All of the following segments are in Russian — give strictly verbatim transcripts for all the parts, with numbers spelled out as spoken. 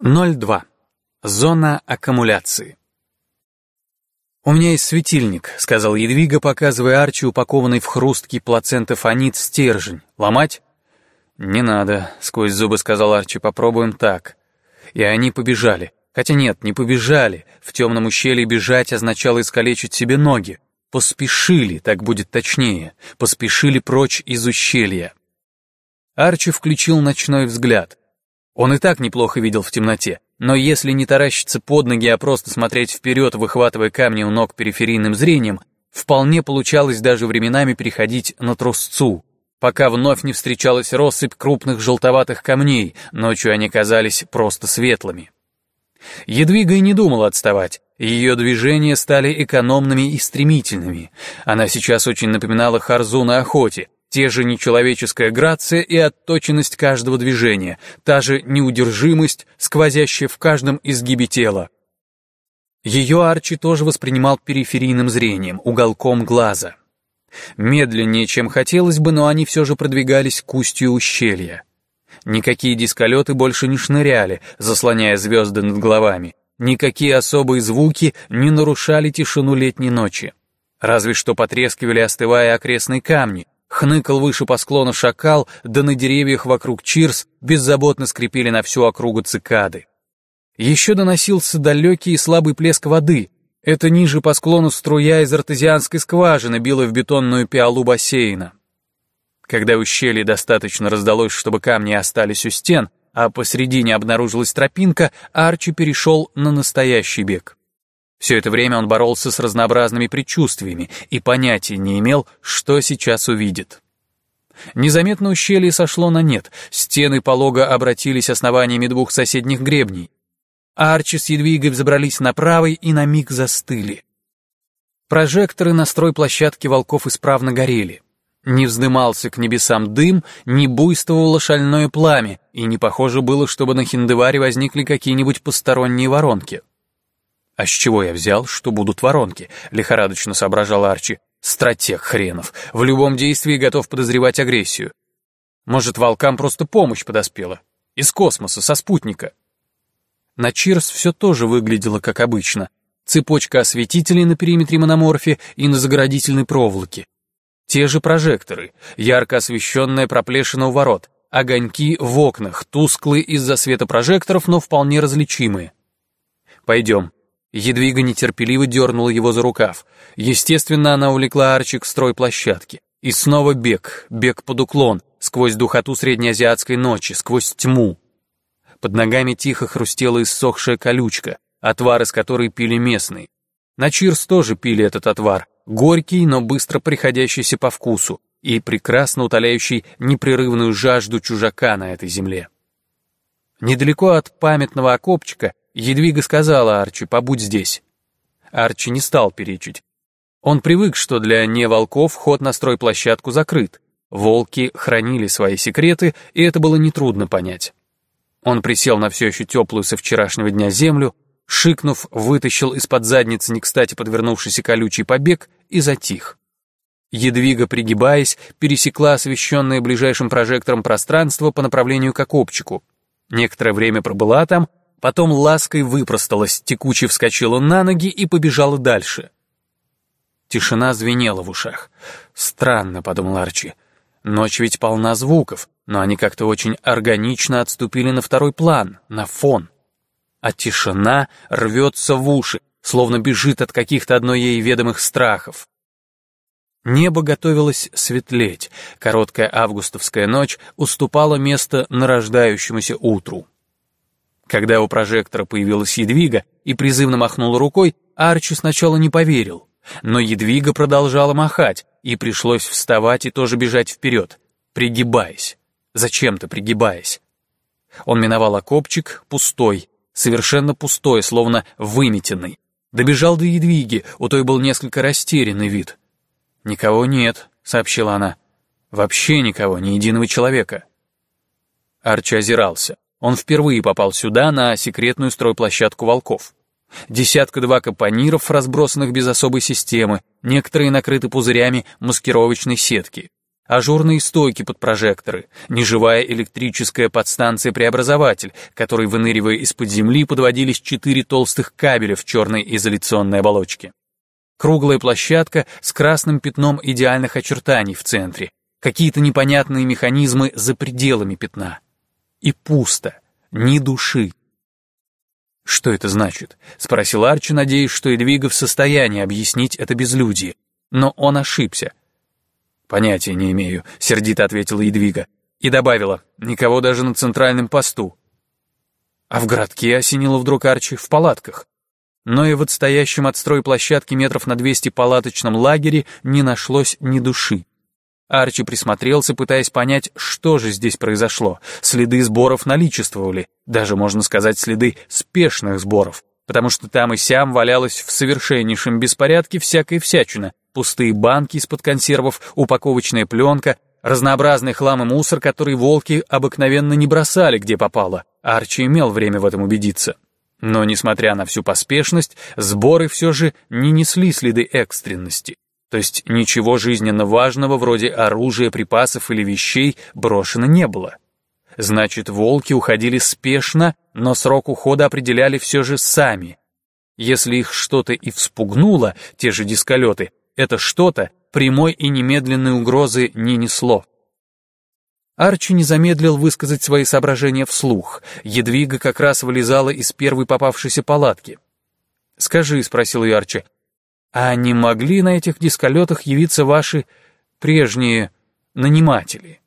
ноль два. Зона аккумуляции. «У меня есть светильник», — сказал Едвига, показывая Арчи упакованный в хрусткий плацентофонит стержень. «Ломать?» «Не надо», — сквозь зубы сказал Арчи, — «попробуем так». И они побежали. Хотя нет, не побежали. В темном ущелье бежать означало искалечить себе ноги. Поспешили, так будет точнее. Поспешили прочь из ущелья. Арчи включил ночной взгляд. Он и так неплохо видел в темноте, но если не таращиться под ноги, а просто смотреть вперед, выхватывая камни у ног периферийным зрением, вполне получалось даже временами переходить на трусцу, пока вновь не встречалась россыпь крупных желтоватых камней, ночью они казались просто светлыми. Едвига и не думала отставать, ее движения стали экономными и стремительными. Она сейчас очень напоминала Харзу на охоте. Те же нечеловеческая грация и отточенность каждого движения, та же неудержимость, сквозящая в каждом изгибе тела. Ее Арчи тоже воспринимал периферийным зрением, уголком глаза. Медленнее, чем хотелось бы, но они все же продвигались к устью ущелья. Никакие дисколеты больше не шныряли, заслоняя звезды над головами. Никакие особые звуки не нарушали тишину летней ночи. Разве что потрескивали, остывая, окрестные камни. Хныкал выше по склону шакал, да на деревьях вокруг чирс беззаботно скрипели на всю округу цикады. Еще доносился далекий и слабый плеск воды. Это ниже по склону струя из артезианской скважины била в бетонную пиалу бассейна. Когда ущелье достаточно раздалось, чтобы камни остались у стен, а посредине обнаружилась тропинка, Арчи перешел на настоящий бег. Все это время он боролся с разнообразными предчувствиями и понятия не имел, что сейчас увидит. Незаметно ущелье сошло на нет, стены полога обратились основаниями двух соседних гребней. Арчи с Едвигой взобрались на правый и на миг застыли. Прожекторы на стройплощадке волков исправно горели. Не вздымался к небесам дым, не буйствовало шальное пламя, и не похоже было, чтобы на Хиндеваре возникли какие-нибудь посторонние воронки. «А с чего я взял, что будут воронки?» — лихорадочно соображал Арчи. «Стратег хренов, в любом действии готов подозревать агрессию. Может, волкам просто помощь подоспела? Из космоса, со спутника?» На Чирс все тоже выглядело как обычно. Цепочка осветителей на периметре мономорфи и на заградительной проволоке. Те же прожекторы, ярко освещенная проплешина у ворот, огоньки в окнах, тусклые из-за света прожекторов, но вполне различимые. «Пойдем». Едвига нетерпеливо дернула его за рукав. Естественно, она увлекла Арчи к стройплощадке. И снова бег, бег под уклон, сквозь духоту среднеазиатской ночи, сквозь тьму. Под ногами тихо хрустела иссохшая колючка, отвар из которой пили местные. На Чирс тоже пили этот отвар, горький, но быстро приходящийся по вкусу и прекрасно утоляющий непрерывную жажду чужака на этой земле. Недалеко от памятного окопчика Едвига сказала Арчи: «Побудь здесь». Арчи не стал перечить. Он привык, что для неволков вход на стройплощадку закрыт. Волки хранили свои секреты, и это было нетрудно понять. Он присел на все еще теплую со вчерашнего дня землю, шикнув, вытащил из-под задницы не кстати подвернувшийся колючий побег и затих. Едвига, пригибаясь, пересекла освещенное ближайшим прожектором пространство по направлению к окопчику. Некоторое время пробыла там, потом лаской выпросталась, текуче вскочила на ноги и побежала дальше. Тишина звенела в ушах. «Странно», — подумал Арчи. «Ночь ведь полна звуков, но они как-то очень органично отступили на второй план, на фон. А тишина рвется в уши, словно бежит от каких-то одной ей ведомых страхов». Небо готовилось светлеть, короткая августовская ночь уступала место нарождающемуся утру. Когда у прожектора появилась Едвига и призывно махнула рукой, Арчи сначала не поверил, но Едвига продолжала махать, и пришлось вставать и тоже бежать вперед, пригибаясь, зачем-то пригибаясь. Он миновал окопчик, пустой, совершенно пустой, словно выметенный. Добежал до Едвиги, у той был несколько растерянный вид. «Никого нет», — сообщила она. «Вообще никого, ни единого человека». Арчи озирался. Он впервые попал сюда, на секретную стройплощадку волков. Десятка-два капониров, разбросанных без особой системы, некоторые накрыты пузырями маскировочной сетки. ажурные стойки под прожекторы, неживая электрическая подстанция-преобразователь, которой, выныривая из-под земли, подводились четыре толстых кабеля в черной изоляционной оболочке. Круглая площадка с красным пятном идеальных очертаний в центре, какие-то непонятные механизмы за пределами пятна. И пусто, ни души. «Что это значит?» — спросил Арчи, надеясь, что Едвига в состоянии объяснить это безлюдие. Но он ошибся. «Понятия не имею», — сердито ответила Едвига. И добавила: «Никого даже на центральном посту». А в городке, осенило вдруг Арчи, в палатках. Но и в отстоящем от стройплощадки метров на двести палаточном лагере не нашлось ни души. Арчи присмотрелся, пытаясь понять, что же здесь произошло. Следы сборов наличествовали, даже, можно сказать, следы спешных сборов, потому что там и сям валялась в совершеннейшем беспорядке всякая всячина. Пустые банки из-под консервов, упаковочная пленка, разнообразный хлам и мусор, который волки обыкновенно не бросали, где попало. Арчи имел время в этом убедиться. Но, несмотря на всю поспешность, сборы все же не несли следы экстренности. То есть ничего жизненно важного, вроде оружия, припасов или вещей, брошено не было. Значит, волки уходили спешно, но срок ухода определяли все же сами. Если их что-то и вспугнуло, те же дисколеты, это что-то прямой и немедленной угрозы не несло. Арчи не замедлил высказать свои соображения вслух. Едвига как раз вылезала из первой попавшейся палатки. «Скажи», — спросил ее Арчи, — «а не могли на этих дисколетах явиться ваши прежние наниматели?»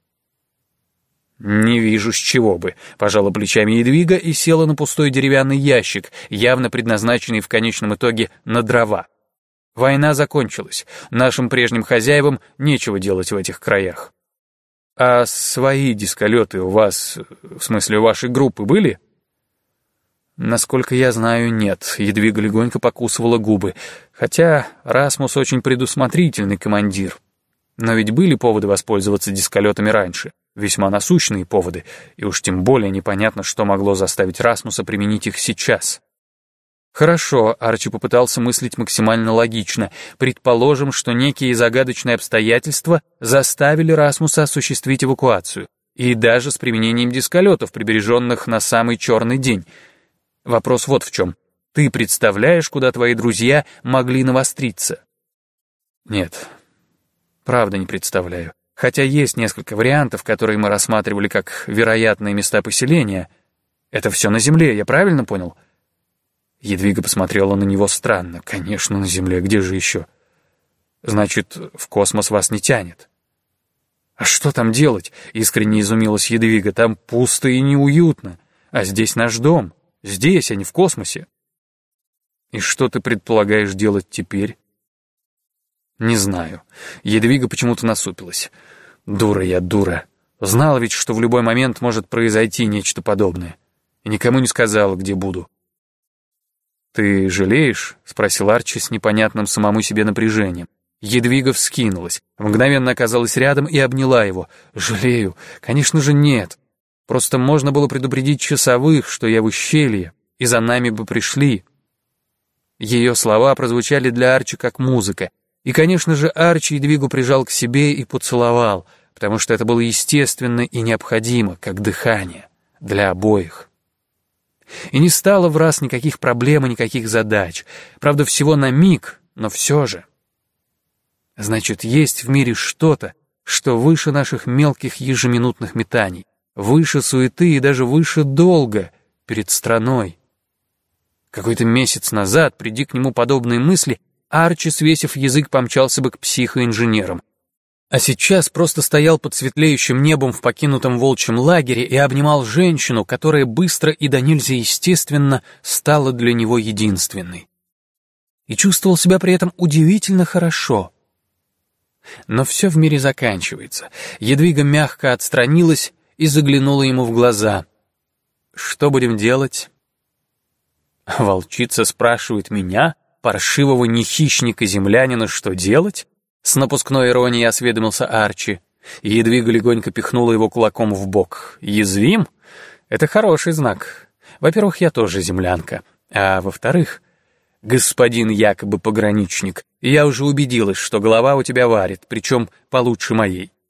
«Не вижу, с чего бы», — пожала плечами Едвига и села на пустой деревянный ящик, явно предназначенный в конечном итоге на дрова. Война закончилась, нашим прежним хозяевам нечего делать в этих краях. «А свои дисколеты у вас, в смысле у вашей группы, были?» «Насколько я знаю, нет», — Едвига легонько покусывала губы, хотя Расмус очень предусмотрительный командир. Но ведь были поводы воспользоваться дисколетами раньше, весьма насущные поводы, и уж тем более непонятно, что могло заставить Расмуса применить их сейчас. «Хорошо», — Арчи попытался мыслить максимально логично. «Предположим, что некие загадочные обстоятельства заставили Расмуса осуществить эвакуацию, и даже с применением дисколетов, прибереженных на самый черный день. Вопрос вот в чем. Ты представляешь, куда твои друзья могли навостриться?» «Нет, правда не представляю. Хотя есть несколько вариантов, которые мы рассматривали как вероятные места поселения. Это все на Земле, я правильно понял?» Едвига посмотрела на него странно. «Конечно, на Земле, где же еще?» «Значит, в космос вас не тянет?» «А что там делать?» — искренне изумилась Едвига. «Там пусто и неуютно. А здесь наш дом. Здесь, а не в космосе». «И что ты предполагаешь делать теперь?» «Не знаю». Едвига почему-то насупилась. «Дура я, дура. Знала ведь, что в любой момент может произойти нечто подобное. И никому не сказала, где буду». «Ты жалеешь?» — спросил Арчи с непонятным самому себе напряжением. Едвига вскинулась, мгновенно оказалась рядом и обняла его. «Жалею? Конечно же нет. Просто можно было предупредить часовых, что я в ущелье, и за нами бы пришли». Ее слова прозвучали для Арчи как музыка. И, конечно же, Арчи Едвигу прижал к себе и поцеловал, потому что это было естественно и необходимо, как дыхание, для обоих. И не стало в раз никаких проблем и никаких задач. Правда, всего на миг, но все же. Значит, есть в мире что-то, что выше наших мелких ежеминутных метаний, выше суеты и даже выше долга перед страной. Какой-то месяц назад, приди к нему подобные мысли, Арчи, свесив язык, помчался бы к психоинженерам. А сейчас просто стоял под светлеющим небом в покинутом волчьем лагере и обнимал женщину, которая быстро и до нельзя естественно стала для него единственной. И чувствовал себя при этом удивительно хорошо. Но все в мире заканчивается. Едвига мягко отстранилась и заглянула ему в глаза. «Что будем делать?» «Волчица спрашивает меня, паршивого нехищника-землянина, что делать?» С напускной иронией осведомился Арчи. Едвига легонько пихнула его кулаком в бок. «Язвим? Это хороший знак. Во-первых, я тоже землянка. А во-вторых, господин якобы пограничник, я уже убедилась, что голова у тебя варит, причем получше моей.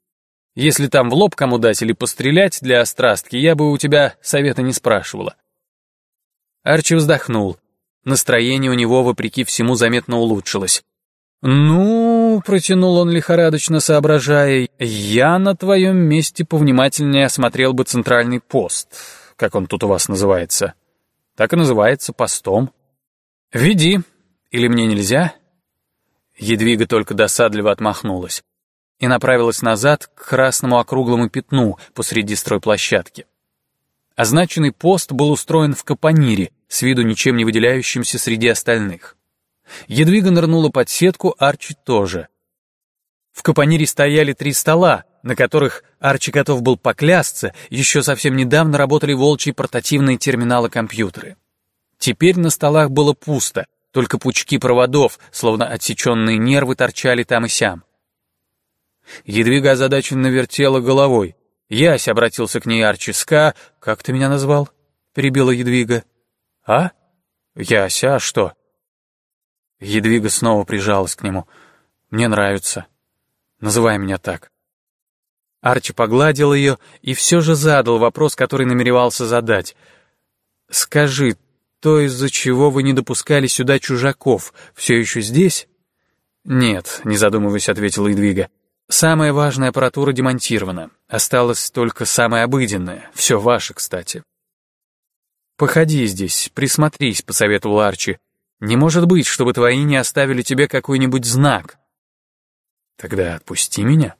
Если там в лоб кому дать или пострелять для острастки, я бы у тебя совета не спрашивала». Арчи вздохнул. Настроение у него, вопреки всему, заметно улучшилось. «Ну, — протянул он, лихорадочно соображая, — я на твоем месте повнимательнее осмотрел бы центральный пост, как он тут у вас называется. Так и называется, постом. Веди, или мне нельзя?» Едвига только досадливо отмахнулась и направилась назад к красному округлому пятну посреди стройплощадки. Означенный пост был устроен в капонире, с виду ничем не выделяющимся среди остальных. Едвига нырнула под сетку, Арчи тоже. В капонире стояли три стола, на которых, Арчи готов был поклясться, еще совсем недавно работали волчьи портативные терминалы-компьютеры. Теперь на столах было пусто, только пучки проводов, словно отсеченные нервы, торчали там и сям. Едвига озадаченно вертела головой. «Ясь», — обратился к ней Арчи, — «ска...» «Как ты меня назвал?» — перебила Едвига. «А? Яся, а что?» Едвига снова прижалась к нему. «Мне нравится. Называй меня так». Арчи погладил ее и все же задал вопрос, который намеревался задать. «Скажи, то, из-за чего вы не допускали сюда чужаков, все еще здесь?» «Нет», — не задумываясь, ответила Едвига. «Самая важная аппаратура демонтирована. Осталось только самое обыденное. Все ваше, кстати». «Походи здесь, присмотрись», — посоветовал Арчи. «Не может быть, чтобы твои не оставили тебе какой-нибудь знак». «Тогда отпусти меня».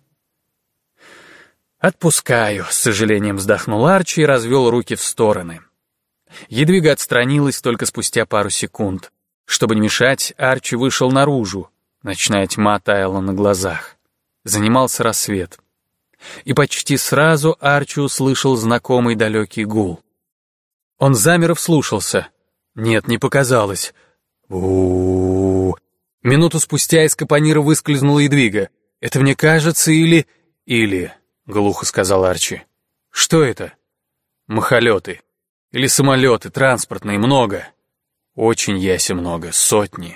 «Отпускаю», — с сожалением вздохнул Арчи и развел руки в стороны. Едвига отстранилась только спустя пару секунд. Чтобы не мешать, Арчи вышел наружу. Ночная тьма таяла на глазах. Занимался рассвет. И почти сразу Арчи услышал знакомый далекий гул. Он замер и вслушался. Нет, не показалось. У-у-у. Минуту спустя из капонира выскользнула Едвига. «Это мне кажется или...» «Или...» — глухо сказал Арчи. «Что это?» «Махолеты. Или самолеты, транспортные, много. Очень, яся, много, сотни.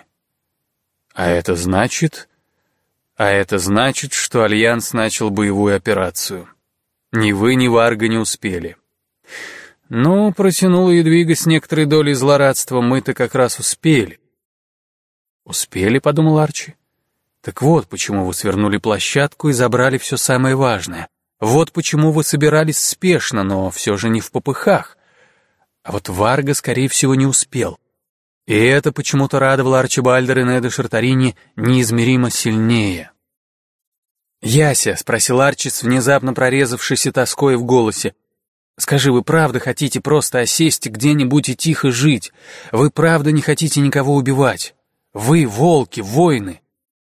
А это значит...» «А это значит, что Альянс начал боевую операцию. Ни вы, ни Варга не успели». «Ну, — протянула Едвига с некоторой долей злорадства, — мы-то как раз успели». «Успели?» — подумал Арчи. «Так вот, почему вы свернули площадку и забрали все самое важное. Вот почему вы собирались спешно, но все же не в попыхах. А вот Варга, скорее всего, не успел. И это почему-то радовало Арчибальда Рене де Шартарини неизмеримо сильнее». «Яся», — спросил Арчи с внезапно прорезавшейся тоской в голосе, — «скажи, вы правда хотите просто осесть где-нибудь и тихо жить? Вы правда не хотите никого убивать? Вы волки, воины?»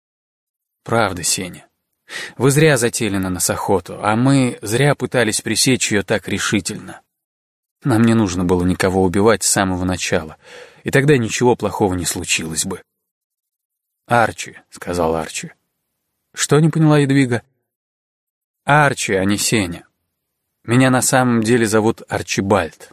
«Правда, Сеня. Вы зря затеяли на нас охоту, а мы зря пытались пресечь ее так решительно. Нам не нужно было никого убивать с самого начала, и тогда ничего плохого не случилось бы». «Арчи», — сказал Арчи. «Что не поняла Едвига?» «Арчи, а не Сеня. Меня на самом деле зовут Арчибальд».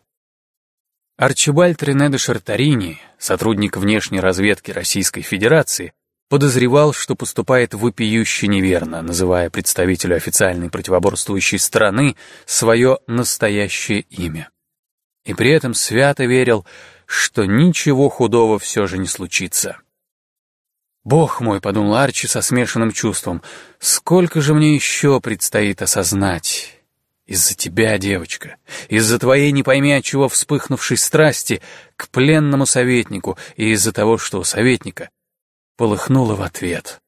Арчибальд Рене де Шартарини, сотрудник внешней разведки Российской Федерации, подозревал, что поступает вопиюще неверно, называя представителю официальной противоборствующей стороны свое настоящее имя. И при этом свято верил, что ничего худого все же не случится. «Бог мой», — подумал Арчи со смешанным чувством, — «сколько же мне еще предстоит осознать? Из-за тебя, девочка, из-за твоей не пойми от чего вспыхнувшей страсти к пленному советнику и из-за того, что у советника полыхнуло в ответ».